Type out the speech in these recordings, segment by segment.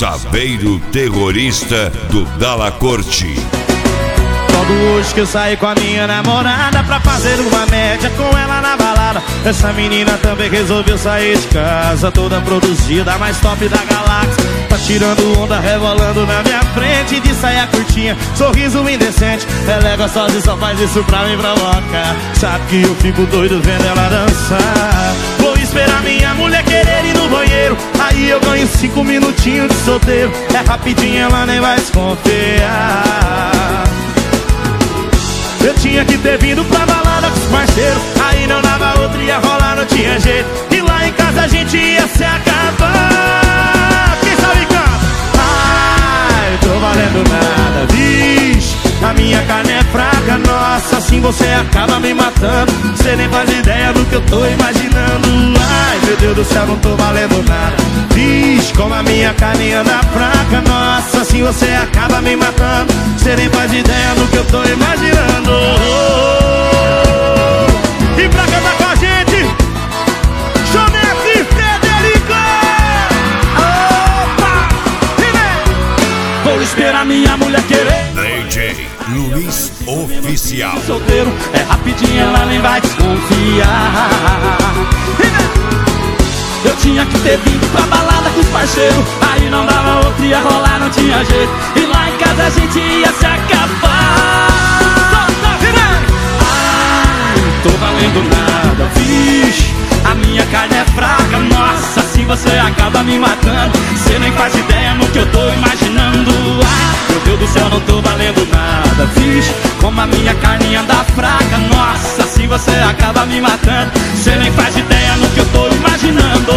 Saveiro terrorista do Dalla Corte. Logo hoje que eu saí com a minha namorada pra fazer uma média com ela na balada. Essa menina também resolveu sair de casa, toda produzida, mais top da galáxia. Tá tirando onda, rebolando na minha frente, de saia curtinha, sorriso indecente. Ela é gostosa e só faz isso pra me provocar. Sabe que eu fico doido vendo ela dançar. Vou esperar minha mulher querer ir no banheiro, aí eu ganho 5 minutinhos de solteiro. É rapidinho, ela nem vai desconfiar. Eu tinha que ter vindo pra balada com os parceiros, aí não dava outra, ia rolar, não tinha jeito. E lá em casa a gente ia se acabar. Quem sabe canta? Ai, tô valendo nada, vixe, a minha carne é fraca, nossa, assim você acaba me matando. Você nem faz ideia do que eu tô imaginando. Ai, meu Deus do céu, não tô valendo nada, vixe, como a minha carne anda fraca, nossa, assim você acaba me matando. Você nem faz ideia do que eu tô imaginando. E pra cantar com a gente, Jonete e Frederico. Opa! E vem! Vou esperar minha mulher querer. DJ Luiz Oficial. Solteiro, é rapidinho, ela nem vai desconfiar. E vem! Eu tinha que ter vindo pra balada com os parceiros, aí não dava outra, ia rolar, não tinha jeito. E lá em casa a gente ia se acabar. Ai, não tô valendo nada, vixe, a minha carne é fraca, nossa, assim você acaba me matando. Você nem faz ideia no que eu tô imaginando. Ai, meu Deus do céu, não tô valendo nada, vixe, como a minha carne anda fraca, nossa, assim você acaba me matando. Você nem faz ideia no que eu tô imaginando.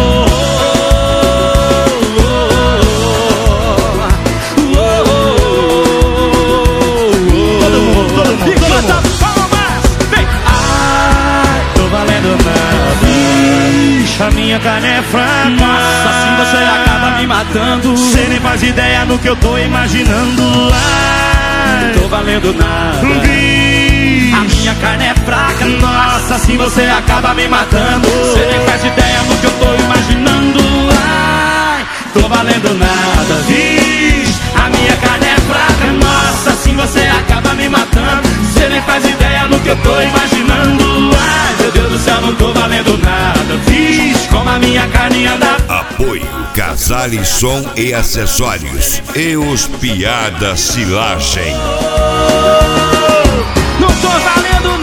Todo mundo, e canta palmas, vem! Ai, tô valendo nada, vixe, a minha carne é fraca, nossa, assim você acaba me matando. Você nem faz ideia no que eu tô imaginando. Ai, não tô valendo nada, vixe, a minha carne é fraca, nossa, assim você acaba me matando. Você nem faz ideia no que eu tô imaginando. Ai, tô valendo nada, vixe, a minha carne é fraca, nossa, assim você acaba me matando. Você nem faz ideia no que eu tô imaginando. Ai, meu Deus do céu, não tô valendo nada, vixe, como a minha carne anda. Apoio Casale Som e Acessórios e os Piada Silagem. Não tô valendo